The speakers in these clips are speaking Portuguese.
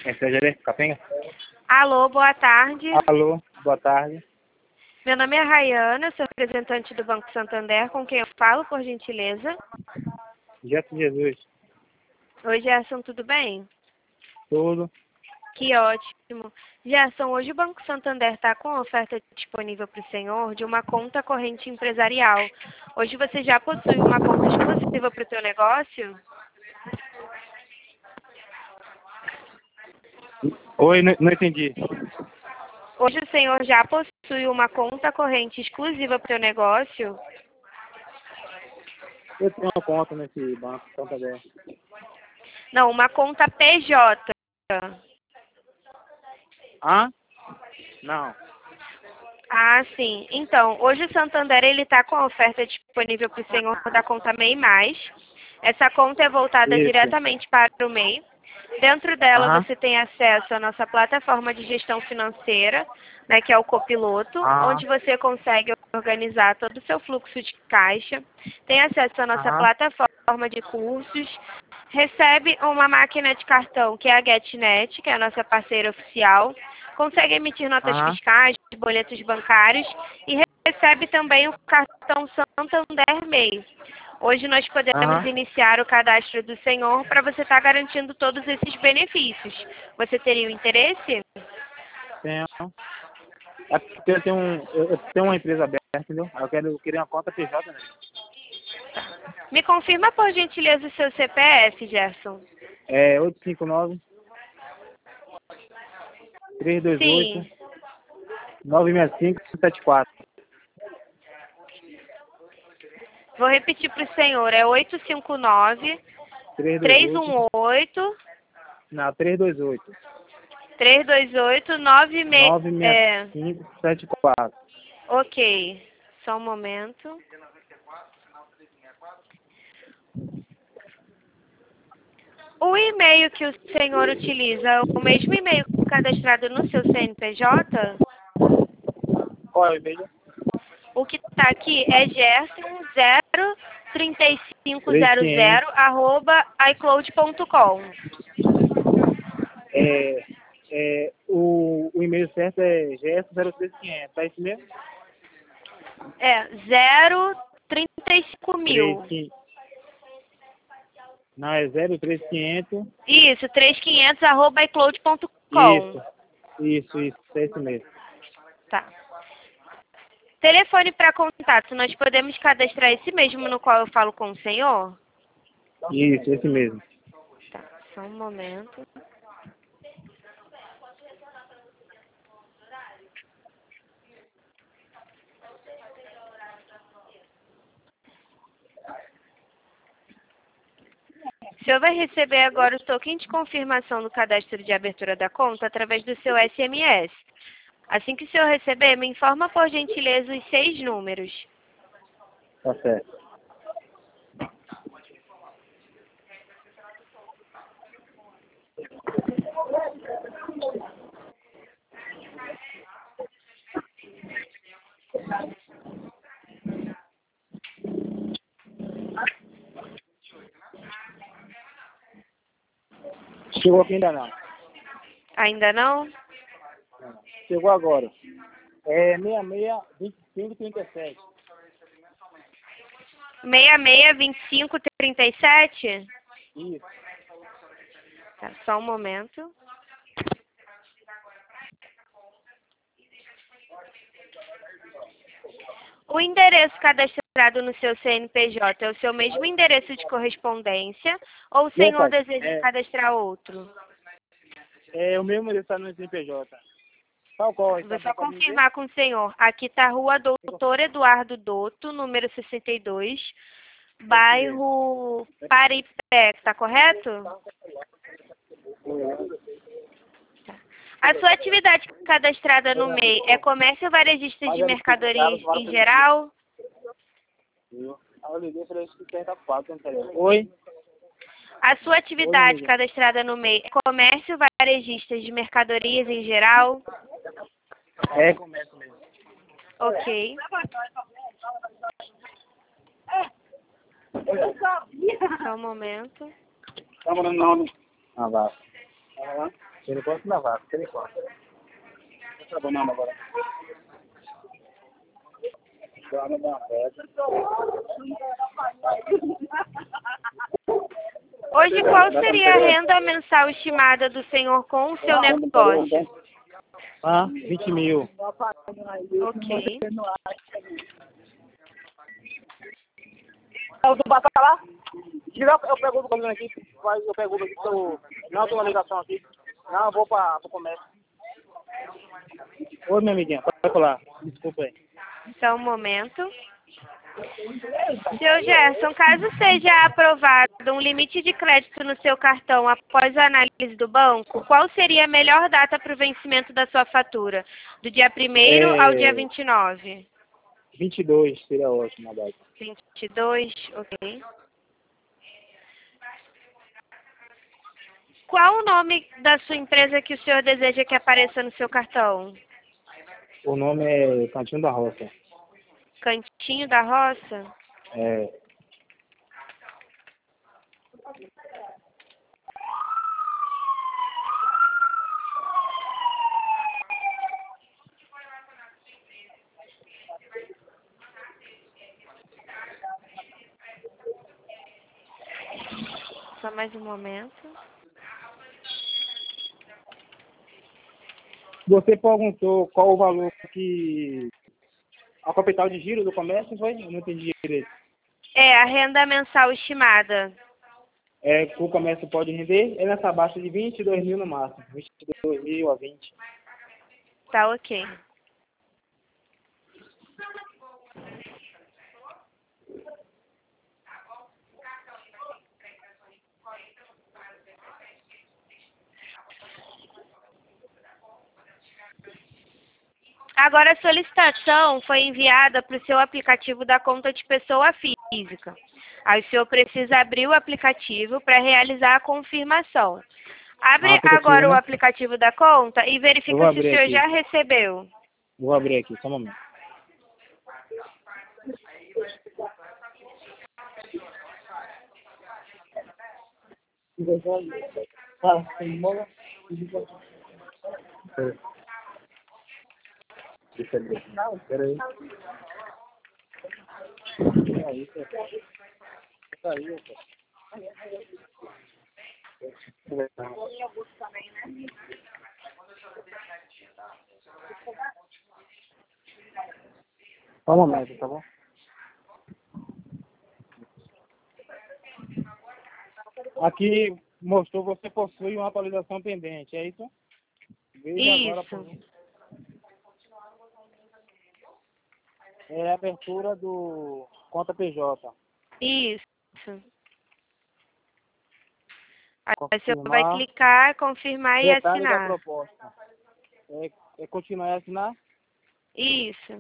STJD, Capenga? Alô, boa tarde. Alô, boa tarde. Meu nome é Rayana, sou representante do Banco Santander, com quem eu falo, por gentileza. Gesto Jesus. Oi, Gerson, tudo bem? Tudo. Que ótimo. Gerson, hoje o Banco Santander está com a oferta disponível para o senhor de uma conta corrente empresarial. Hoje você já possui uma conta exclusiva para o seu negócio? Oi, não entendi. Hoje o senhor já possui uma conta corrente exclusiva para o seu negócio? Eu tenho uma conta nesse banco, Santander. Não, uma conta PJ. Ah? Não. Ah, sim. Então, hoje o Santander ele está com a oferta disponível para o senhor da conta MEI+. Essa conta é voltada Isso. diretamente para o MEI. Dentro dela Aham. você tem acesso à nossa plataforma de gestão financeira, né, que é o Copiloto, Aham. onde você consegue organizar todo o seu fluxo de caixa. Tem acesso à nossa Aham. plataforma de cursos. Recebe uma máquina de cartão, que é a GetNet, que é a nossa parceira oficial. Consegue emitir notas Aham. fiscais, boletos bancários e recebe também o cartão Santander MEI. Hoje nós podemos Aham. iniciar o cadastro do senhor para você estar garantindo todos esses benefícios. Você teria o interesse? Tenho. É porque eu tenho uma empresa aberta, entendeu? Eu queria uma conta PJ, né? Me confirma, por gentileza, o seu CPF, Gerson. É 859 328 Sim. 965 74. Três Vou repetir para o senhor. É 859 328. 318 Não, 328 328 96. 965 74. Ok. Só um momento. O e-mail que o senhor utiliza é o mesmo e-mail cadastrado no seu CNPJ? Qual é o e-mail? O que está aqui é gerson03500 3500. @icloud.com. O e-mail certo é gs03500, tá isso mesmo? É 035 mil. 3500. Não, é 03500. Isso, 3500 @icloud.com. Isso, é isso mesmo. Tá. Telefone para contato, nós podemos cadastrar esse mesmo no qual eu falo com o senhor? Isso, esse mesmo. Tá, só um momento. O senhor vai receber agora o token de confirmação do cadastro de abertura da conta através do seu SMS. Assim que o senhor receber, me informa por gentileza os 6 números. Tá certo. Chegou aqui ainda não. Ainda não? Chegou agora. É 662537. 662537? Isso. Tá, só um momento. O endereço cadastrado no seu CNPJ é o seu mesmo endereço de correspondência ou o senhor Opa, deseja cadastrar outro? o mesmo ele está no CNPJ. Tal qual, Vou então, só pode me dizer? confirmar com o senhor. Aqui está a Rua Doutor Eduardo Dotto, número 62, bairro Paripé, está correto? A sua atividade cadastrada no MEI é comércio ou varejista de mercadorias em geral? Oi? A sua atividade cadastrada no MEI é comércio ou varejista de mercadorias em geral? É comércio mesmo. Ok. Só um momento. Tá mandando nome. Ah, vai. Ele pode lavar, ele pode. Tá bom, não, agora. Hoje, qual seria a renda mensal estimada do senhor com o seu negócio? 20 mil. Ok. Eu vou passar lá. Eu pergunto comigo aqui. Eu pergunto aqui. Não, tem uma ligação aqui. Não, eu vou para o comércio. Oi, minha amiguinha. Pode falar. Desculpa aí. Só um momento. Seu Gerson, caso seja aprovado um limite de crédito no seu cartão após a análise do banco, qual seria a melhor data para o vencimento da sua fatura? Do dia 1º ao dia 29? 22 seria ótimo, a data. 22, ok. Qual o nome da sua empresa que o senhor deseja que apareça no seu cartão? O nome é Cantinho da Roça. Cantinho da Roça? É. Só mais um momento. Você perguntou qual o valor que... A capital de giro do comércio foi? Não entendi direito. É, a renda mensal estimada. É, que o comércio pode render é nessa baixa de 22 mil no máximo. 22 mil a 20. Tá ok. Agora a solicitação foi enviada para o seu aplicativo da conta de pessoa física. Aí o senhor precisa abrir o aplicativo para realizar a confirmação. Abre agora o né? aplicativo da conta e verifica se o senhor aqui. já recebeu. Vou abrir aqui, só um momento. Deixa eu ver. Não, peraí. Aí, saiu, pô. Só um momento, tá bom? Aqui mostrou você possui uma atualização pendente, é isso? Veja agora, Isso. É a abertura do conta PJ. Isso. Aí o senhor Confirmar. vai clicar, confirmar e Detalhe da assinar. proposta. É continuar a assinar? Isso.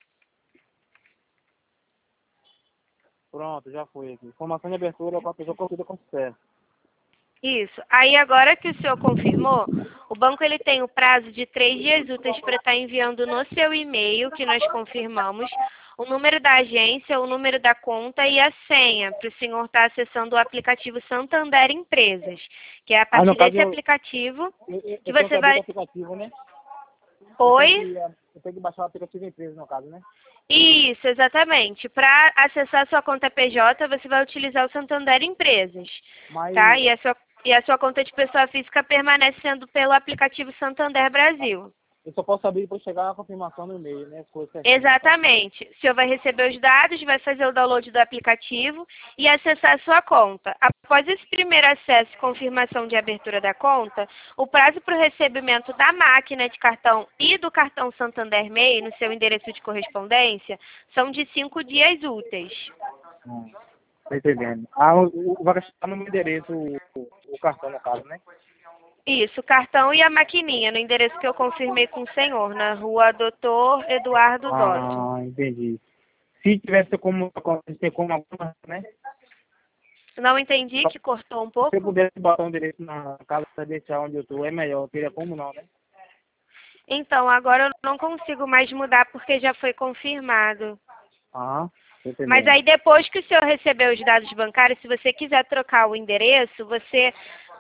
Pronto, já foi aqui. Informação de abertura para a pessoa concluída com sucesso. Isso. Aí agora que o senhor confirmou, o banco ele tem o prazo de 3 dias úteis para estar enviando no seu e-mail, que nós confirmamos, o número da agência, o número da conta e a senha para o senhor estar acessando o aplicativo Santander Empresas, que é a partir desse aplicativo que você vai... Aplicativo, né? Oi? Eu tenho que baixar o aplicativo Empresas, no caso, né? Isso, exatamente. Para acessar a sua conta PJ, você vai utilizar o Santander Empresas, Mas tá? E a sua conta de pessoa física permanece sendo pelo aplicativo Santander Brasil. eu só posso saber depois chegar a confirmação no e-mail, né? Exatamente. O senhor vai receber os dados, vai fazer o download do aplicativo e acessar a sua conta. Após esse primeiro acesso e confirmação de abertura da conta, o prazo para o recebimento da máquina de cartão e do cartão Santander MEI no seu endereço de correspondência são de 5 dias úteis. Tô entendendo. Vai gastar no meu endereço o cartão, no caso, né? Isso, o cartão e a maquininha, no endereço que eu confirmei com o senhor, na rua Doutor Eduardo Dotto. Entendi. Se tivesse como, ter como alguma, né? Não entendi, que cortou um pouco. Se eu pudesse botar um endereço na casa deixar onde eu estou, é melhor. Teria como não, né? Então, agora eu não consigo mais mudar porque já foi confirmado. Mas aí depois que o senhor recebeu os dados bancários, se você quiser trocar o endereço, você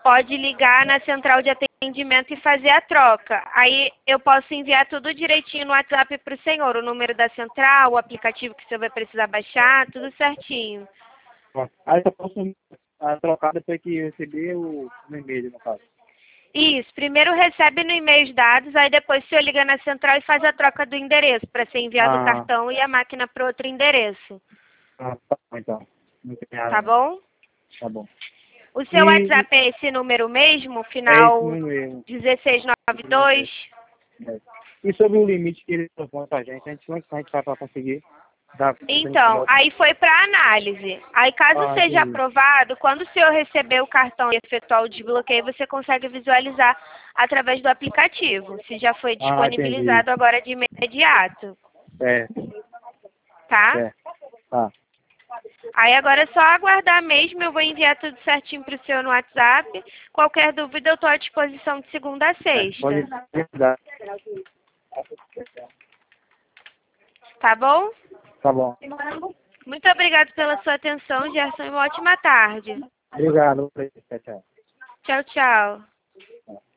pode ligar na central de atendimento e fazer a troca. Aí eu posso enviar tudo direitinho no WhatsApp para o senhor, o número da central, o aplicativo que o senhor vai precisar baixar, tudo certinho. Aí eu posso trocar depois que receber o e-mail, no caso. Isso, primeiro recebe no e-mail os dados, aí depois o senhor liga na central e faz a troca do endereço, para ser enviado o cartão e a máquina para outro endereço. Tá bom, então. Não tem nada, Tá não. bom? Tá bom. O seu WhatsApp é esse número mesmo, final mesmo. 1692? É. E sobre o limite que eles propõem pra gente, como é que a gente vai para conseguir dar... Então, aí foi para análise. Aí, caso seja entendi. aprovado, quando o senhor receber o cartão e efetuar o desbloqueio, você consegue visualizar através do aplicativo, se já foi disponibilizado agora de imediato, Certo, tá? certo. Tá. Aí agora é só aguardar mesmo, eu vou enviar tudo certinho para o senhor no WhatsApp. Qualquer dúvida eu estou à disposição de segunda a sexta. Pode dar. Tá bom? Tá bom. Muito obrigada pela sua atenção, Gerson, e uma ótima tarde. Obrigado. Tchau, tchau. Tchau, tchau.